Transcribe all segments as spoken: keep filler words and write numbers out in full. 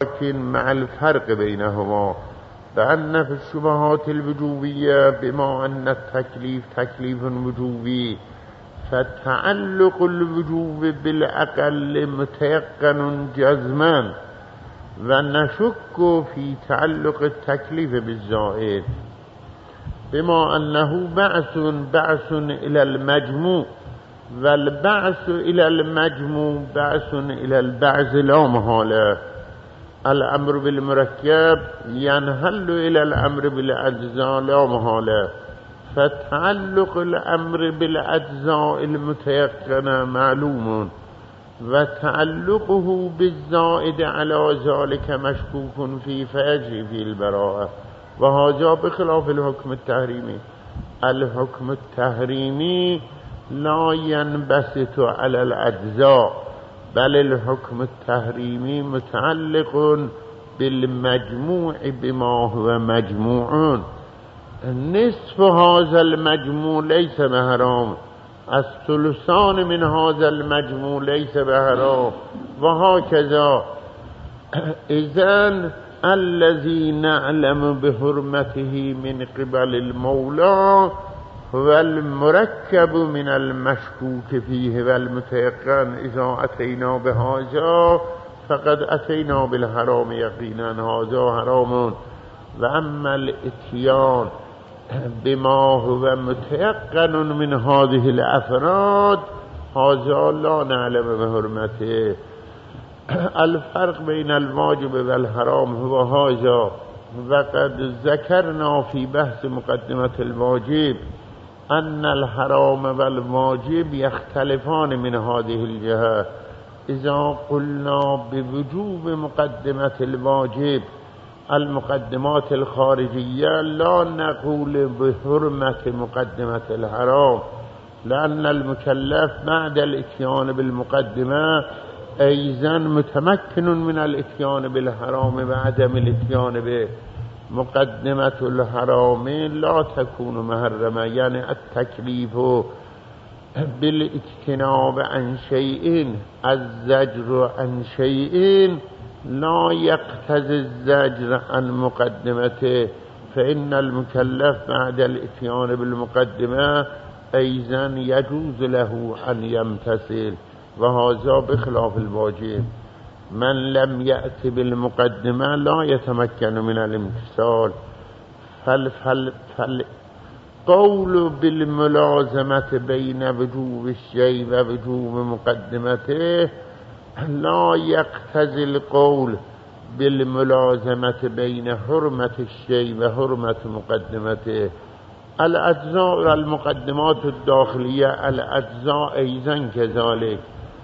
لكن مع الفرق بينهما بأن في الشبهات الوجوبية بما أن التكليف تكليف وجوبي فتعلق الوجوب بالأقل متيقن جزما، ونشك في تعلق التكليف بالزائد بما أنه بعث بعث إلى المجموع، والبعث إلى المجموع بعث إلى البعث لا محالة. الأمر بالمركب ينهل إلى الأمر بالأجزاء لا محالة، فتعلق الأمر بالأجزاء المتيقنة معلوم، وتعلقه بالزائد على ذلك مشكوك فيه فيجري فيه البراءة، وهذا بخلاف الحكم التحريمي. الحكم التحريمي لا ينبسط على الأجزاء، بل الحكم التحريمي متعلق بالمجموع بما هو مجموع. نصف هذا المجموع ليس بحرام، الثلثان من هذا المجموع ليس بحرام، وهكذا. إذن الذي نعلم بحرمته من قبل المولى هو المركب من المشكوك فيه والمتيقن. إذا أتينا بهذا فقد أتينا بالحرام يقينا، هذا حرام. وأما الاتيان بما هو متيقن من هذه الأفراد هذا لا نعلم بحرمته. الفرق بين الواجب والحرام هو هذا. وقد ذكرنا في بحث مقدمة الواجب أن الحرام والواجب يختلفان من هذه الجهة. إذا قلنا بوجوب مقدمة الواجب المقدمات الخارجية لا نقول بحرمة مقدمة الحرام، لأن المكلف بعد الاتيان بالمقدمة أيضا متمكن من الاتيان بالحرام وعدم الاتيان به. مقدمة الحرام لا تكون محرمة، يعني التكليف بالاجتناب عن شيء، الزجر عن شيء لا يقتضي الزجر عن مقدمته، فإن المكلف بعد الاتيان بالمقدمة أيضا يجوز له أن يمتثل، وهذا بخلاف الواجب. من لم يأتي بالمقدمة لا يتمكن من الامتثال. فالقول بالملازمة بين وجوب الشيء ووجوب مقدمته لا يقتضي القول بالملازمة بين حرمة الشيء وحرمة مقدمته. الأجزاء والمقدمات الداخلية الأجزاء أيضا كذلك.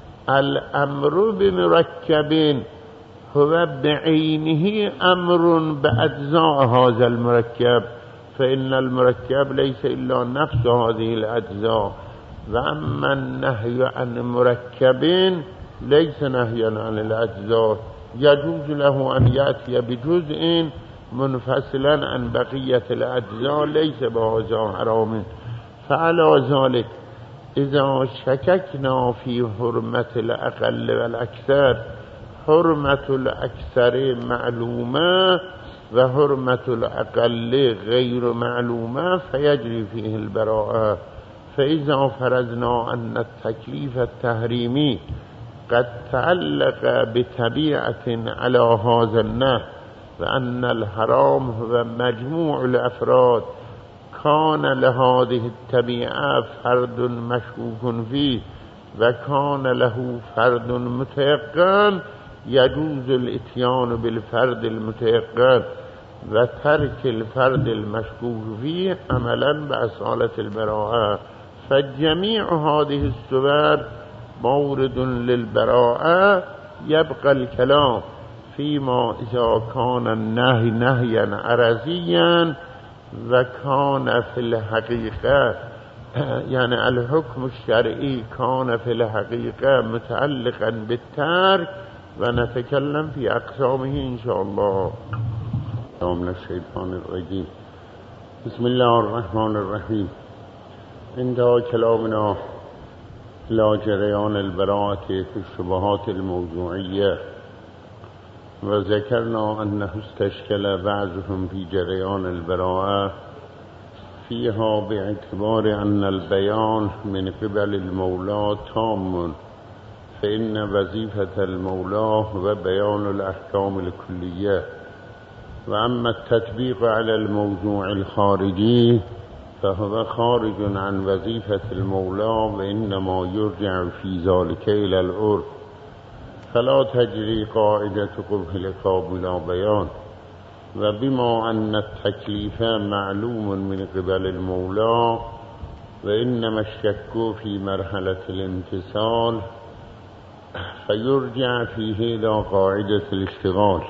الأمر بمركب هو بعينه أمر بأجزاء هذا المركب، فإن المركب ليس إلا نفس هذه الأجزاء. وأما النهي عن مركب ليس نهيا عن الأجزاء، يجوز له أن يأتي بجزء منفصلا عن بقية الأجزاء ليس بهذا حرام. فعلى ذلك إذا شككنا في حرمة الأقل والأكثر، حرمة الأكثر معلومة وحرمة الأقل غير معلومة فيجري فيه البراءة. فإذا فرضنا أن التكليف التحريمي قد تعلق بطبيعة على هذا النحو، وأن الحرام هو مجموع الأفراد كان لهذه الطبيعة فرد مشكوك فيه وكان له فرد متيقن، يجوز الاتيان بالفرد المتيقن وترك الفرد المشكوك فيه عملا بأصالة البراءة. فجميع هذه الصور مورد للبراءة. يبقى الكلام فيما إذا كان النهي نهيا عرضيا وكان في الحقيقة، يعني الحكم الشرعي كان في الحقيقة متعلقا بالترك، ونتكلم في أقسامه إن شاء الله. من الشيطان الرجيم. بسم الله الرحمن الرحيم. انتهى كلامنا إلى جريان البراءة في الشبهات الموضوعية. وذكرنا أنه استشكل بعضهم في جريان البراءة فيها باعتبار أن البيان من قبل المولى تام، فإن وظيفة المولى وبيان الأحكام الكلية، وأما التطبيق على الموضوع الخارجي فهو خارج عن وظيفة المولى، وإنما يرجع في ذلك إلى العرف، فلا تجري قاعدة قبح العقاب بلا بيان. وبما أن التكليف معلوم من قبل المولى، وإنما الشك في مرحلة الامتثال، فيرجع فيه إلى قاعدة الاشتغال.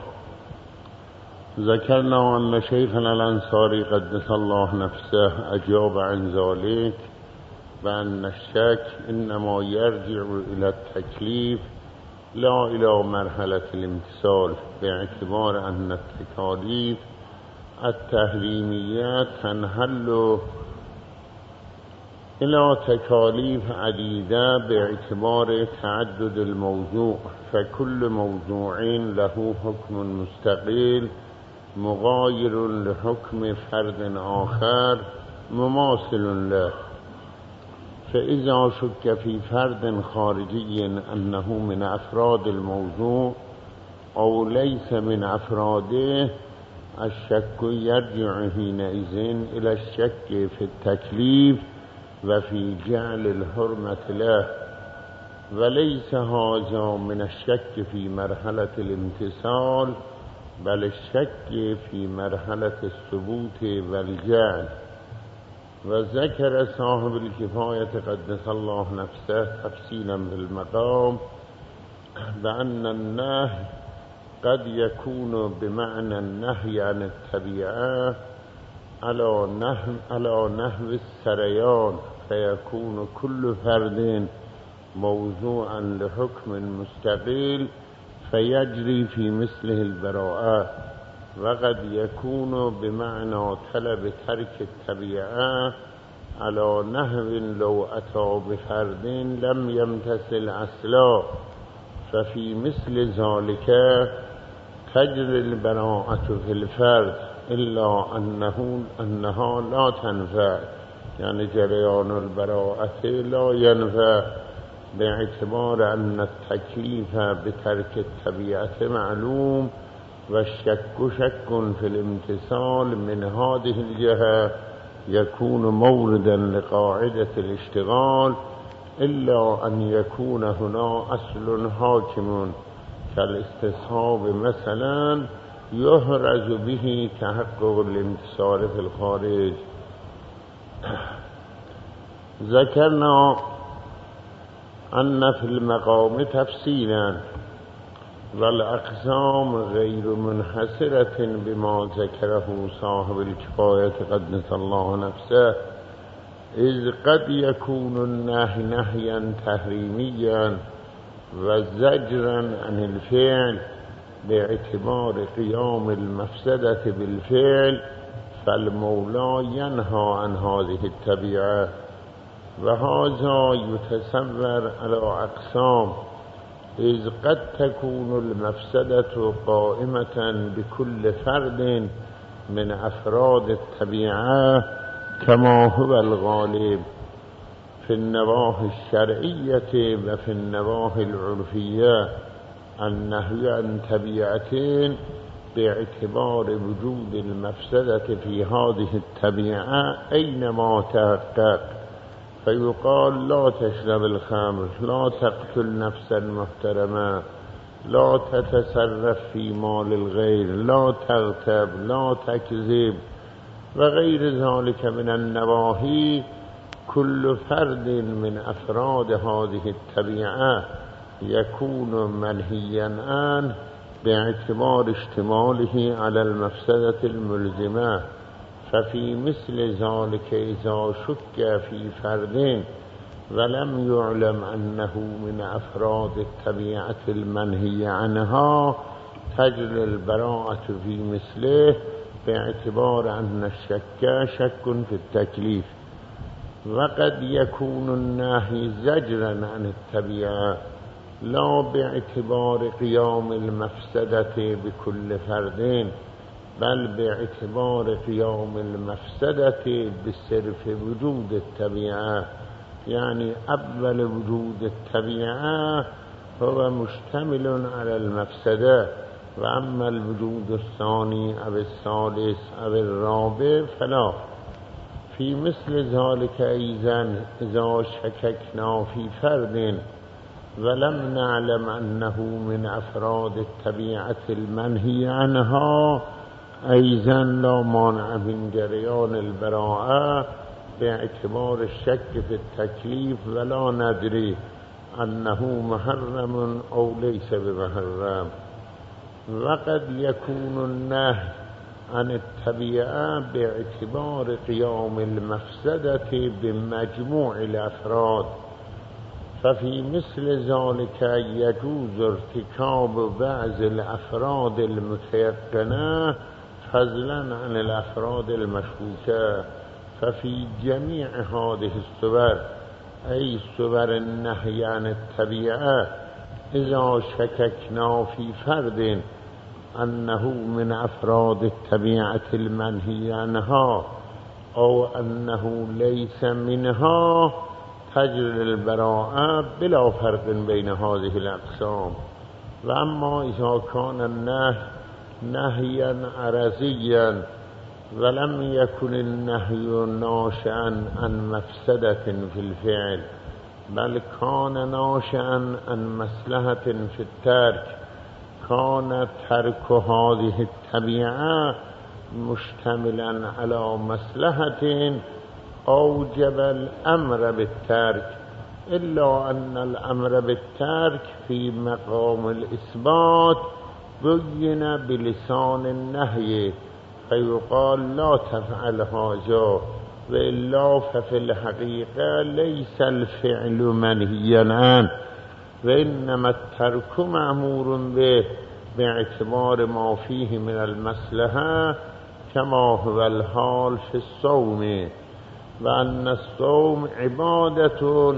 ذكرنا أن شيخنا الأنصاري قدس الله نفسه أجاب عن ذلك بأن الشك إنما يرجع إلى التكليف لا إلى مرحلة الامتثال، باعتبار أن التكاليف التحريمية تنحل إلى تكاليف عديدة باعتبار تعدد الموضوع، فكل موضوع له حكم مستقل مغاير لحكم فرد آخر مماثل له. فإذا شك في فرد خارجي أنه من أفراد الموضوع أو ليس من أفراده، الشك يرجع حينئذ إلى الشك في التكليف وفي جعل الحرمة له، وليس هذا من الشك في مرحلة الامتثال، بل الشك في مرحلة الثبوت والجعل. وذكر صاحب الكفاية قدس الله نفسه تفصيلا بالمقام بأن النهي قد يكون بمعنى النهي عن الطبيعة على نحو على نحو السريان، فيكون كل فرد موضوعا لحكم مستقل فيجري في مثله البراءة، وقد يكون بمعنى طلب ترك الطبيعة على نحو لو أتى بفرد لم يمتثل أصلا، ففي مثل ذلك تجري البراءة في الفرد، إلا أنه أنها لا تنفع، يعني جريان البراءة لا ينفع، باعتبار أن التكليف بترك الطبيعة معلوم، والشك شك في الامتثال من هذه الجهة يكون موردا لقاعدة الاشتغال، إلا أن يكون هنا أصل حاكم كالاستصحاب مثلا يهرز به تحقق الامتثال في الخارج. ذكرنا أن في المقام تفصيلا، والأقسام غير منحصرة بما ذكره صاحب الكفاية قدس الله نفسه، إذ قد يكون النهي نهيا تحريميا وزجرا عن الفعل باعتبار قيام المفسدة بالفعل، فالمولى ينهى عن هذه الطبيعة، وهذا يتصور على أقسام، إذ قد تكون المفسدة قائمة بكل فرد من أفراد الطبيعة كما هو الغالب في النواحي الشرعية وفي النواحي العرفية، النهي عن طبيعتين باعتبار وجود المفسدة في هذه الطبيعة أينما تحقق، فيقال لا تشرب الخمر، لا تقتل نفسا محترمة، لا تتصرف في مال الغير، لا تغتاب، لا تكذب، وغير ذلك من النواهي. كل فرد من أفراد هذه الطبيعة يكون منهيا عنه باعتبار اشتماله على المفسدة الملزمة، ففي مثل ذلك إذا شك في فرد ولم يعلم أنه من أفراد الطبيعة المنهي عنها تجري البراءة في مثله، باعتبار أن الشك شك في التكليف. وقد يكون النهي زجرا عن الطبيعة، لا باعتبار قيام المفسدة بكل فرد، بل باعتبار قيام المفسدة بصرف وجود الطبيعة. يعني أول وجود الطبيعة هو مشتمل على المفسدة، وأما الوجود الثاني أو الثالث أو الرابع فلا. في مثل ذلك أيضا إذا شككنا في فرد ولم نعلم أنه من أفراد الطبيعة المنهي عنها، أيضا لا مانع من جريان البراءة باعتبار الشك في التكليف، ولا ندري أنه محرم أو ليس بمحرم. وقد يكون النهي عن الطبيعة باعتبار قيام المفسدة بمجموع الأفراد، ففي مثل ذلك يجوز ارتكاب بعض الأفراد المتيقنة فضلا عن الأفراد المشكوكة. ففي جميع هذه الصور، أي صور النهي عن الطبيعة، إذا شككنا في فرد أنه من أفراد الطبيعة المنهي عنها أو أنه ليس منها، تجري البراءة بلا فرق بين هذه الأقسام. وأما إذا كان النهي نهيا عرضيا ولم يكن النهي ناشئا عن مفسدة في الفعل، بل كان ناشئا عن مصلحة في الترك، كان ترك هذه الطبيعة مشتملا على مصلحة أوجب الأمر بالترك، إلا أن الأمر بالترك في مقام الإثبات بين بلسان النهي، فيقال لا تفعل هذا، وإلا ففي الحقيقة ليس الفعل منهيا عنه، وإنما الترك مأمور به باعتبار ما فيه من المصلحة، كما هو الحال في الصوم، وأن الصوم عبادة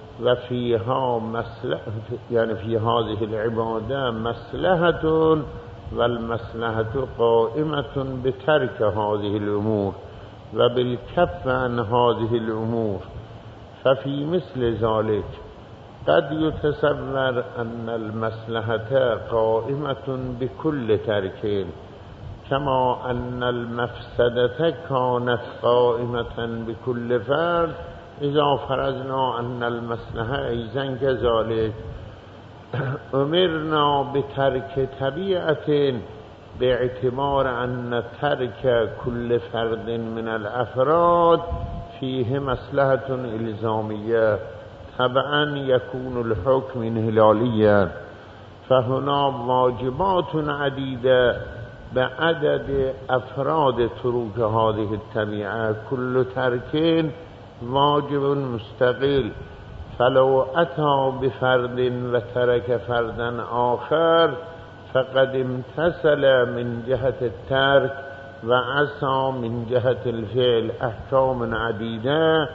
وفيها مصلحة، يعني في هذه العبادة مصلحة، والمصلحة قائمة بترك هذه الأمور وبالكف عن هذه الأمور. ففي مثل ذلك قد يتصور أن المصلحة قائمة بكل ترك، كما أن المفسدة كانت قائمة بكل فرد، إذا فرضنا أن المصلحة أيضا كذلك. أمرنا بترك طبيعة باعتبار أن ترك كل فرد من الأفراد فيه مصلحة إلزامية، طبعا يكون الحكم انهلاليا. فهنا واجبات عديدة بعدد أفراد ترك هذه الطبيعة، كل ترك واجب مستقل، فلو أتى بفرد وترك فردا آخر فقد امتثل من جهة الترك وعصى من جهة الفعل أحكام عديدة.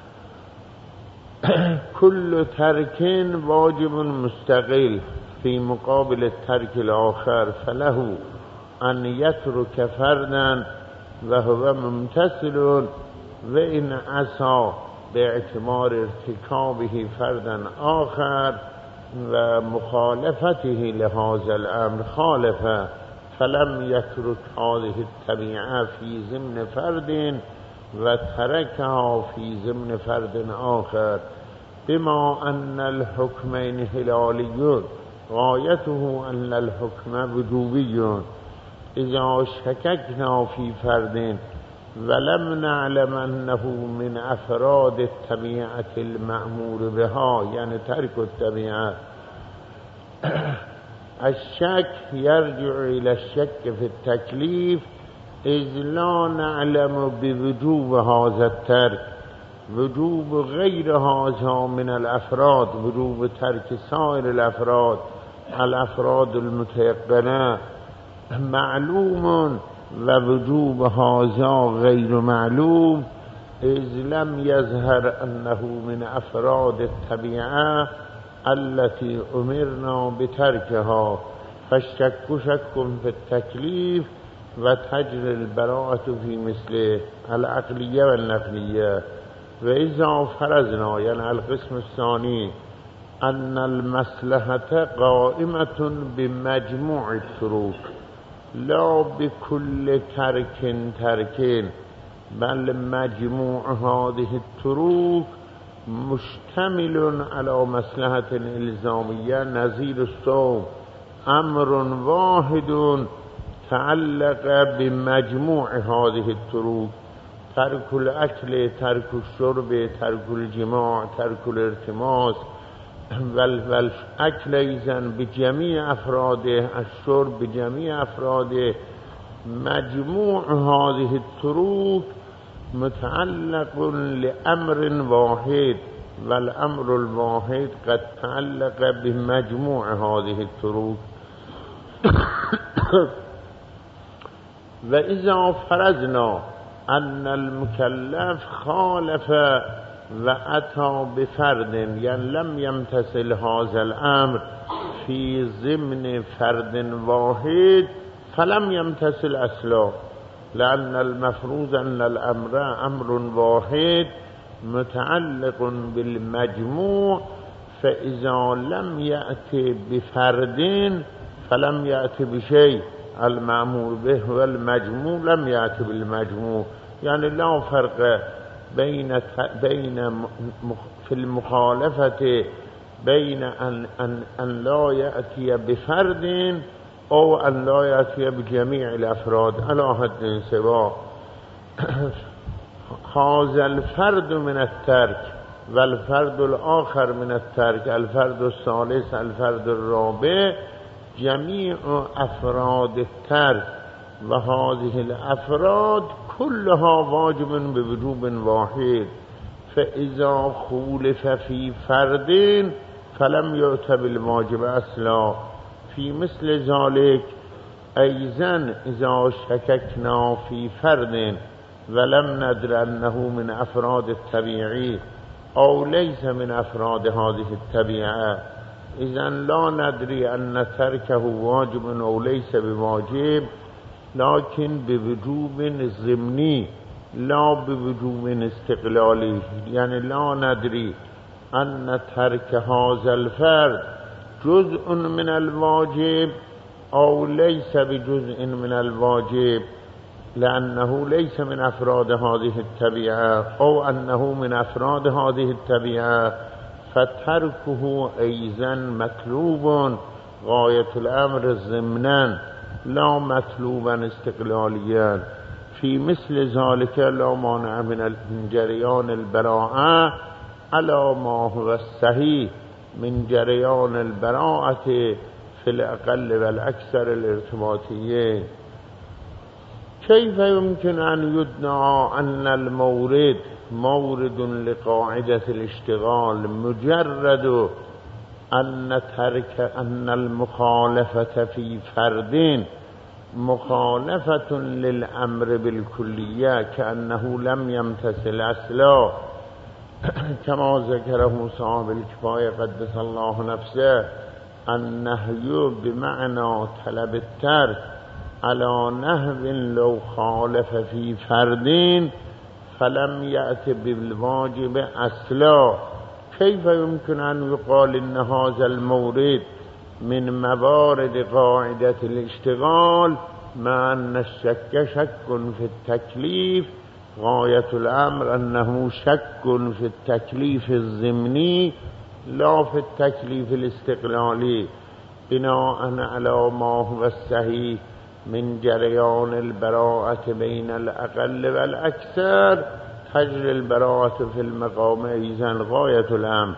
كل ترك واجب مستقل في مقابل الترك الآخر، فله أن يترك فردا وهو ممتثل، وإن عصى باعتبار ارتكابه فردا آخر ومخالفته لهذا الأمر خالفه، فلم يترك هذه الطبيعة في ضمن فرد وتركها في ضمن فرد آخر، بما أن الحكم انهلالي غايته أن الحكم وجوبي. إذا شككنا في فرد ولم نعلم أنه من أفراد الطبيعة المأمور بها، يعني ترك الطبيعة، الشك يرجع إلى الشك في التكليف، إذ لا نعلم بوجوب هذا الترك، وجوب غير هذا من الأفراد، وجوب ترك سائر الأفراد الأفراد المتيقنة معلوم، ووجوب هذا غير معلوم، إذ لم يظهر أنه من أفراد الطبيعة التي امرنا بتركها فالشك شك في التكليف وتجري البراءة في مثل العقلية والنقلية. وإذا فرضنا يعني القسم الثاني أن المصلحة قائمة بمجموع التروك لا بكل ترك تركين، بل مجموع هذه التروك مشتمل على مصلحة إلزامية نظير الصوم، أمر واحد تعلق بمجموع هذه التروك: ترك الأكل، ترك الشرب، ترك الجماع، ترك الارتماس. والأكل إذن بجميع أفراده، الشرب بجميع أفراده. مجموع هذه التروك متعلق لأمر واحد، والأمر الواحد قد تعلق بمجموع هذه التروك. وإذا فرضنا أن المكلف خالف وأتى بفرد يعني لم يمتثل هذا الأمر في ضمن فرد واحد فلم يمتثل أصلا، لأن المفروض أن الأمر أمر واحد متعلق بالمجموع، فإذا لم يأتي بفرد فلم يأتي بشيء، المأمور به والمجموع لم يأتي بالمجموع. يعني لا فرق بين بين في المخالفة بين أن, أن, أن لا يأتي بفرد أو أن لا يأتي بجميع الأفراد على حد سواء. هذا الفرد من الترك والفرد الآخر من الترك، الفرد الثالث الفرد الرابع، جميع أفراد الترك وهذه الأفراد كلها واجب بوجوب واحد. فإذا خولف في فرد فلم يؤت بالواجب أصلا. في مثل ذلك أيضا إذا شككنا في فرد ولم ندر أنه من أفراد الطبيعي أو ليس من أفراد هذه الطبيعة، إذن لا ندري أن تركه واجب أو ليس بواجب، لكن بوجوب ضمني لا بوجوب استقلالي. يعني لا ندري أن ترك هذا الفرد جزء من الواجب أو ليس بجزء من الواجب، لأنه ليس من أفراد هذه الطبيعة أو أنه من أفراد هذه الطبيعة، فتركه أيضا مطلوب غاية الأمر ضمنا لا مطلوبا استقلاليا. في مثل ذلك لا مانع من جريان البراءة على ما هو الصحيح من جريان البراءة في الأقل والأكثر الارتباطيين. كيف يمكن أن يدعى أن المورد مورد لقاعدة الاشتغال مجرد أن ترك أن المخالفة في فرد مخالفة للأمر بالكلية كأنه لم يمتثل أصلا، كما ذكره صاحب الكفاية قدس الله نفسه: النهي بمعنى طلب الترك على نهو لو خالف في فرد فلم يأتي بالواجب أصلا. كيف يمكن أن يقال إن هذا المورد من موارد قاعدة الاشتغال مع أن الشك شك في التكليف؟ غاية الأمر أنه شك في التكليف الضمني لا في التكليف الاستقلالي، بناء على ما هو الصحيح من جريان البراءة بين الأقل والأكثر. تجري البراءة في المقام أيضا غاية الأمر.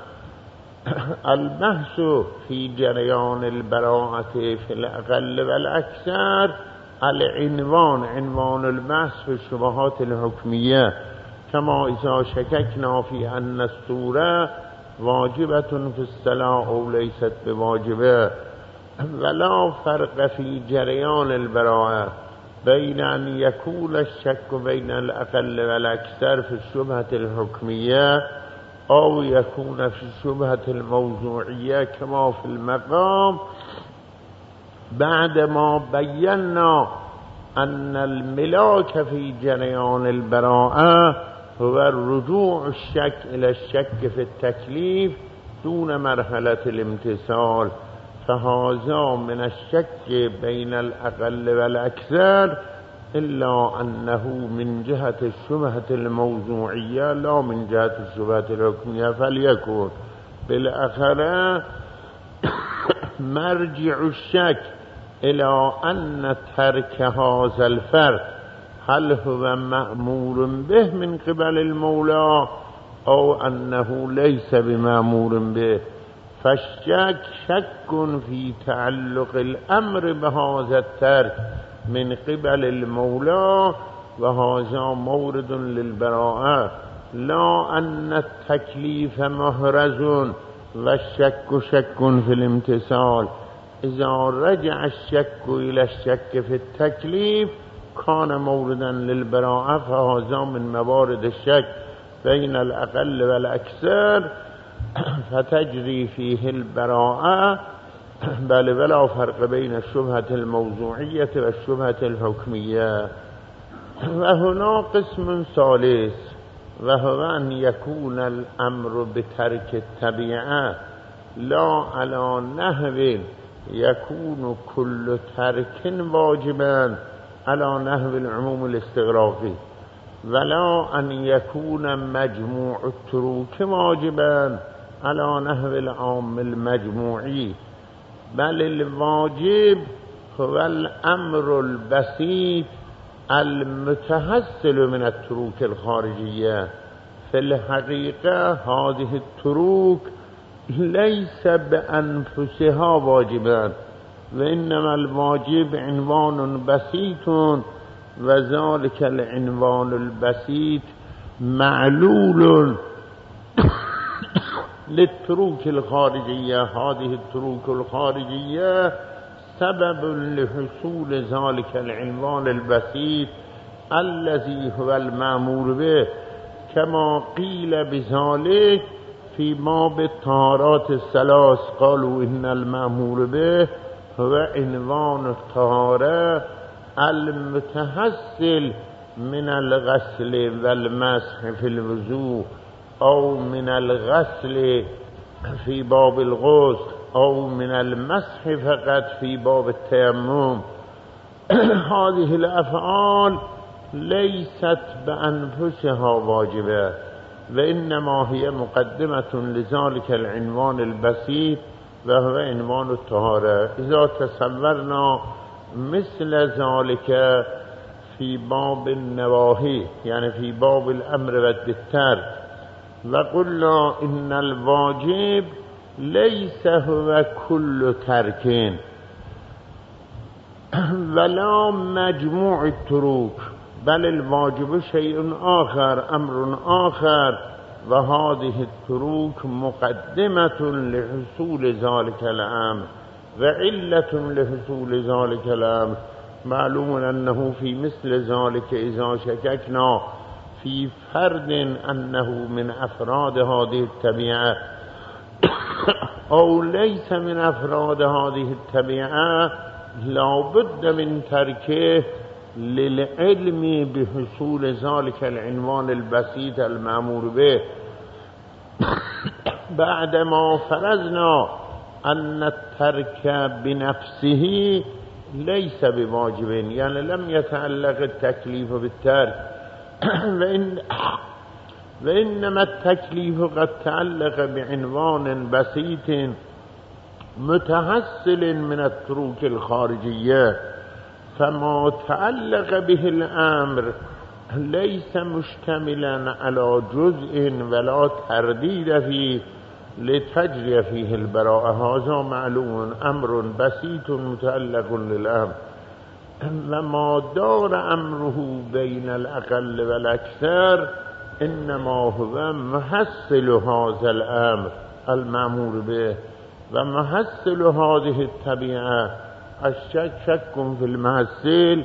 البحث في جريان البراءة في الأقل والأكثر العنوان عنوان البحث في الشبهات الحكمية، كما إذا شككنا في أن الصورة واجبة في الصلاة أو ليست بواجبة. ولا فرق في جريان البراءة بين أن يكون الشك بين الأقل والأكثر في الشبهة الحكمية أو يكون في شبهة الموضوعية كما في المقام بعدما بينا أن الملاك في جريان البراءة هو الرجوع الشك إلى الشك في التكليف دون مرحلة الامتثال، فهذا من الشك بين الأقل والأكثر، إلا أنه من جهة الشبهة الموضوعية لا من جهة الشبهة الحكمية، فليكن بالآخرة مرجع الشك إلى أن ترك هذا الفرد هل هو مأمور به من قبل المولى أو أنه ليس بمأمور به، فالشك شك في تعلق الأمر بهذا الترك من قبل المولى، وهذا مورد للبراءة، لا أن التكليف محرز والشك شك في الامتثال. إذا رجع الشك إلى الشك في التكليف كان موردا للبراءة، فهذا من موارد الشك بين الأقل والأكثر، فتجري فيه البراءة، بل ولا فرق بين الشبهة الموضوعية والشبهة الحكمية. وهنا قسم ثالث، وهو أن يكون الأمر بترك الطبيعة لا على نحو يكون كل ترك واجبا على نحو العموم الاستغراقي، ولا أن يكون مجموع التروك واجبا على نحو العام المجموعي، بل الواجب هو الأمر البسيط المتحصل من التروك الخارجية. في الحقيقة هذه التروك ليس بأنفسها واجبا، وإنما الواجب عنوان بسيط، وذلك العنوان البسيط معلول للتروك الخارجية. هذه التروك الخارجية سبب لحصول ذلك العنوان البسيط الذي هو المأمور به، كما قيل بذلك في باب الطهارات الثلاث، قالوا إن المأمور به هو عنوان الطهارة المتحصل من الغسل والمسح في الوضوء، أو من الغسل في باب الغسل، أو من المسح فقط في باب التيمم. هذه الأفعال ليست بأنفسها واجبة، وإنما هي مقدمة لذلك العنوان البسيط وهو عنوان الطهارة. إذا تصورنا مثل ذلك في باب النواهي، يعني في باب الأمر بالترك، وقلنا إن الواجب ليس هو كل ترك ولا مجموع التروك، بل الواجب شيء آخر، أمر آخر، وهذه التروك مقدمة لحصول ذلك الأمر وعلة لحصول ذلك الأمر. معلوم أنه في مثل ذلك إذا شككنا في فرد أنه من أفراد هذه الطبيعة أو ليس من أفراد هذه الطبيعة، لا بد من تركه للعلم بحصول ذلك العنوان البسيط المأمور به. بعدما فرضنا أن الترك بنفسه ليس بواجب، يعني لم يتعلق التكليف بالترك، وإن وإنما التكليف قد تعلق بعنوان بسيط متحصل من التروك الخارجية، فما تعلق به الأمر ليس مشتملا على جزء ولا ترديد فيه لتجري فيه البراءة. هذا معلوم أمر بسيط متعلق للأمر، وما دار أمره بين الأقل والأكثر إنما هو محصل هذا الأمر المأمور به، ومحصل هذه الطبيعة الشك شك في المحصل،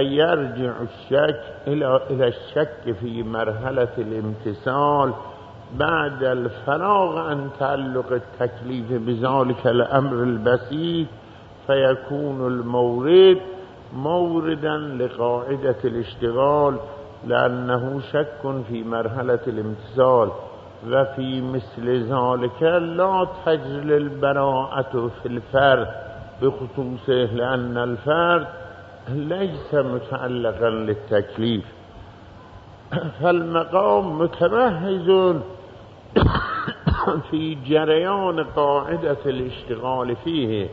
فيرجع الشك إلى إلى الشك في مرحلة الامتثال بعد الفراغ عن تعلق التكليف بذلك الأمر البسيط فيكون المورد موردا لقاعدة الاشتغال، لأنه شك في مرحلة الامتثال، وفي مثل ذلك لا تجري البراءة في الفرد بخصوصه، لأن الفرد ليس متعلقا للتكليف، فالمقام متمهز في جريان قاعدة الاشتغال فيه.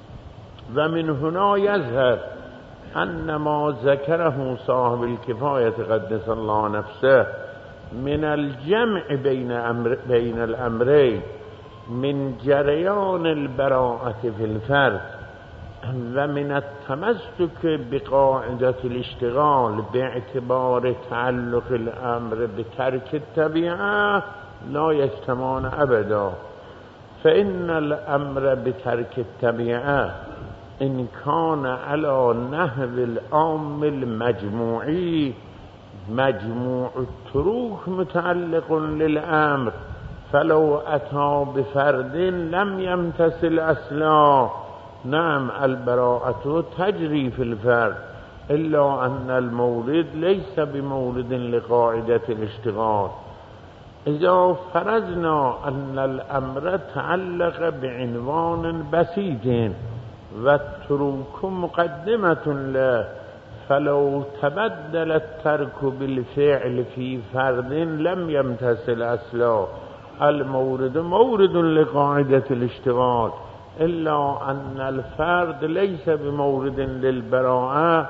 ومن هنا يظهر أن ما ذكره صاحب الكفاية قدس الله نفسه من الجمع بين, أمر بين الأمرين من جريان البراءة في الفرد ومن التمسك بقاعدة الاشتغال باعتبار تعلق الأمر بترك الطبيعة لا يجتمعان أبدا. فإن الأمر بترك الطبيعة إن كان على نحو العام المجموعي مجموع التروك متعلق للأمر، فلو أتى بفرد لم يمتثل أصلا نعم البراءة تجري في الفرد، إلا أن المورد ليس بمورد لقاعدة الاشتغال. إذا فرضنا أن الأمر تعلق بعنوان بسيط والتروك مقدمة له، فلو تبدل الترك بالفعل في فرد لم يمتثل أصلا، المورد مورد لقاعدة الاشتغال، إلا أن الفرد ليس بمورد للبراءة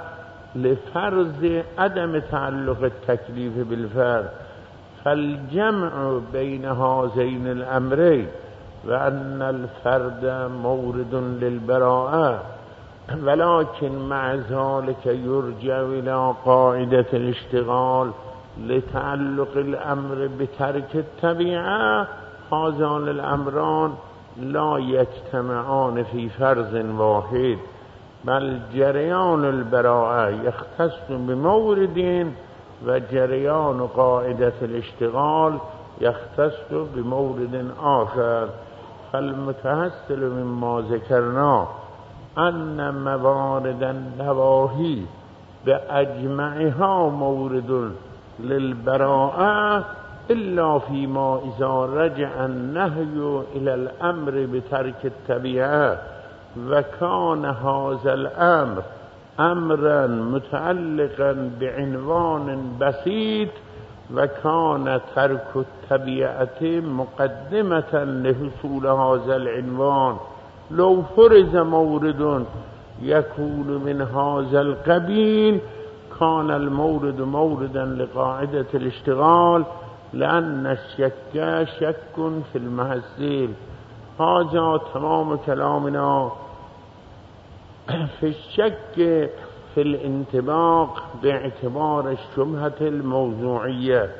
لفرض عدم تعلق التكليف بالفرد. فالجمع بين هذين الأمرين وأن الفرد مورد للبراءة، ولكن مع ذلك يرجع إلى قاعدة الاشتغال لتعلق الأمر بترك الطبيعة، هذان الأمران لا يجتمعان في فرض واحد، بل جريان البراءة يختص بمورد وجريان قاعدة الاشتغال يختص بمورد آخر. فالمتحصل مما ذكرنا أن موارد النواهي بأجمعها مورد للبراءة، إلا فيما إذا رجع النهي إلى الأمر بترك الطبيعة وكان هذا الأمر أمرا متعلقا بعنوان بسيط وكان ترك الطبيعة مقدمة لحصول هذا العنوان. لو فرض مورد يكون من هذا القبيل كان المورد موردا لقاعدة الاشتغال، لأن الشك شك في المحصول. هذا تمام كلامنا في الشك في الانطباق باعتبار الشبهة الموضوعية.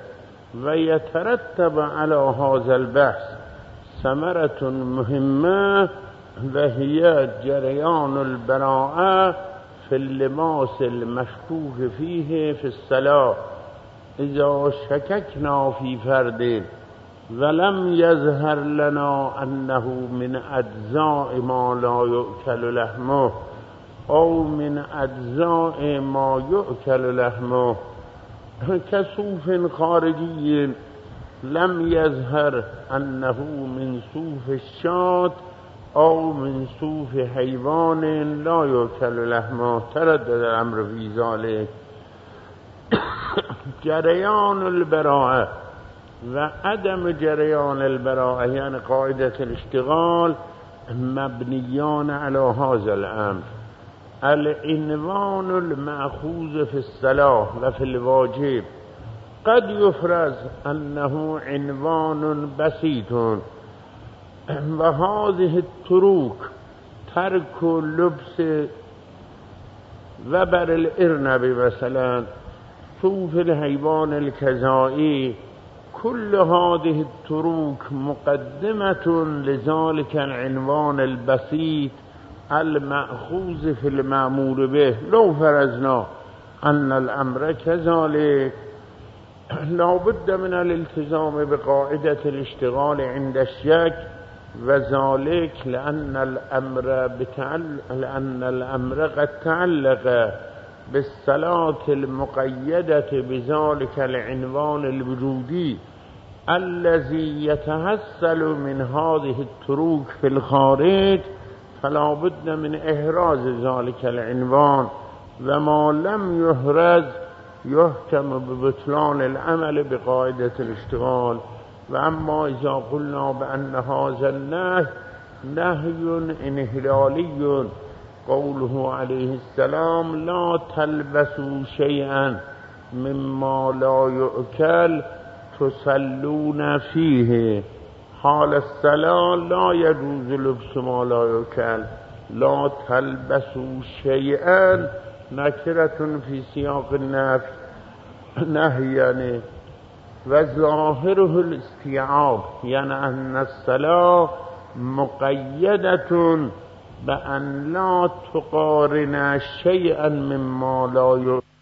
ويترتب على هذا البحث ثمرة مهمة، وهي جريان البراءة في اللباس المشكوك فيه في الصلاة. إذا شككنا في فرد ولم يظهر لنا أنه من أجزاء ما لا يؤكل لحمه أو من أجزاء ما يؤكل لحمه كصوف خارجي لم يظهر أنه من صوف الشاة أو من صوف حيوان لا يؤكل لحمه، تردد الأمر في ذلك. جريان البراءة وعدم جريان البراءة يعني قاعدة الاشتغال مبنيان على هذا الأمر. العنوان المأخوذ في الصلاة وفي الواجب قد يفرض أنه عنوان بسيط، وهذه التروك ترك لبس وبر الإرنب مثلا، صوف الحيوان الكذائي، كل هذه التروك مقدمة لذلك العنوان البسيط المأخوذ في المأمور به. لو فرضنا أن الأمر كذلك لا بد من الالتزام بقاعدة الاشتغال عند الشك، وذلك لأن الأمر بتعلق لأن الأمر قد تعلق بالصلاة المقيدة بذلك العنوان الوجودي الذي يتحصل من هذه التروك في الخارج، فلا بد من إحراز ذلك العنوان، وما لم يحرز يحكم ببطلان العمل بقاعدة الاشتغال. وأما إذا قلنا بأن هذا النهي نهي انحلالي، قوله عليه السلام لا تلبسوا شيئا مما لا يؤكل تصلون فيه، حال الصلاة لا يجوز لبس ما لا يؤكل. لا تلبسوا شيئا نكرة في سياق النفي نهي يعني، وظاهره الاستيعاب، يعني أن الصلاة مقيدة بأن لا تقارن شيئا مما لا يؤكل